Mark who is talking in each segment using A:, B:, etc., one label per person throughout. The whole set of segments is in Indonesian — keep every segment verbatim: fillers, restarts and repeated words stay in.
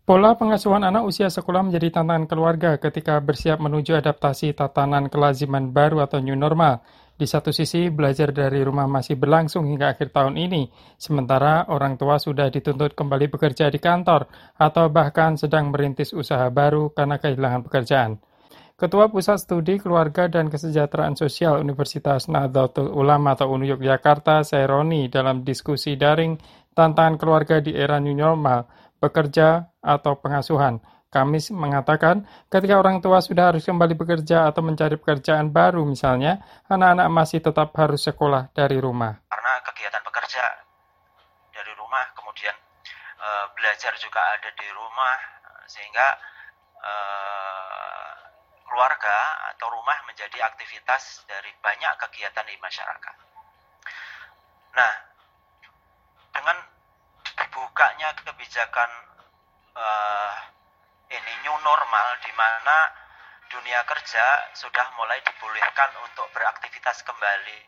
A: Pola pengasuhan anak usia sekolah menjadi tantangan keluarga ketika bersiap menuju adaptasi tatanan kelaziman baru atau new normal. Di satu sisi, belajar dari rumah masih berlangsung hingga akhir tahun ini, sementara orang tua sudah dituntut kembali bekerja di kantor atau bahkan sedang merintis usaha baru karena kehilangan pekerjaan. Ketua Pusat Studi Keluarga dan Kesejahteraan Sosial Universitas Nahdlatul Ulama atau U N Yogyakarta, Saironi, dalam diskusi daring tantangan keluarga di era new normal, bekerja atau pengasuhan. Kamis mengatakan, ketika orang tua sudah harus kembali bekerja atau mencari pekerjaan baru misalnya, anak-anak masih tetap harus sekolah dari rumah.
B: Karena kegiatan bekerja dari rumah, kemudian e, belajar juga ada di rumah, sehingga e, keluarga atau rumah menjadi aktivitas dari banyak kegiatan di masyarakat. Nah, dengan dibukanya kebijakan uh, ini new normal, di mana dunia kerja sudah mulai dibolehkan untuk beraktivitas kembali,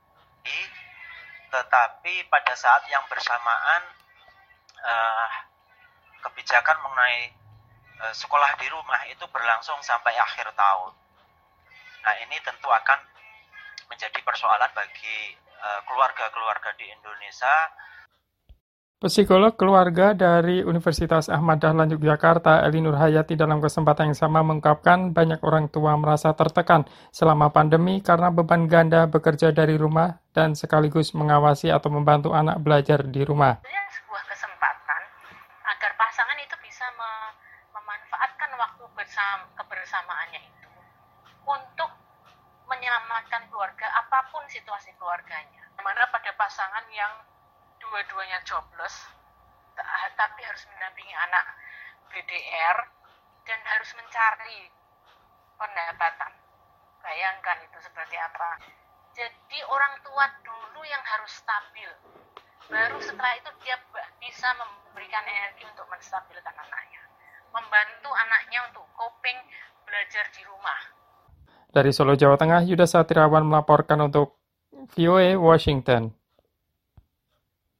B: tetapi pada saat yang bersamaan uh, kebijakan mengenai uh, sekolah di rumah itu berlangsung sampai akhir tahun. Nah, ini tentu akan menjadi persoalan bagi uh, keluarga-keluarga di Indonesia.
A: Psikolog keluarga dari Universitas Ahmad Dahlan Yogyakarta, Eli Nurhayati, dalam kesempatan yang sama mengungkapkan banyak orang tua merasa tertekan selama pandemi karena beban ganda bekerja dari rumah dan sekaligus mengawasi atau membantu anak belajar di rumah.
C: Sebenarnya sebuah kesempatan agar pasangan itu bisa me- memanfaatkan waktu bersama, kebersamaannya itu untuk menyelamatkan keluarga apapun situasi keluarganya. Mana pada pasangan yang dua-duanya jobless, tapi harus mendampingi anak B D R dan harus mencari pendapatan. Bayangkan itu seperti apa. Jadi orang tua dulu yang harus stabil. Baru setelah itu dia bisa memberikan energi untuk menstabilkan anaknya. Membantu anaknya untuk coping belajar di rumah.
A: Dari Solo, Jawa Tengah, Yuda Satriawan melaporkan untuk V O A Washington.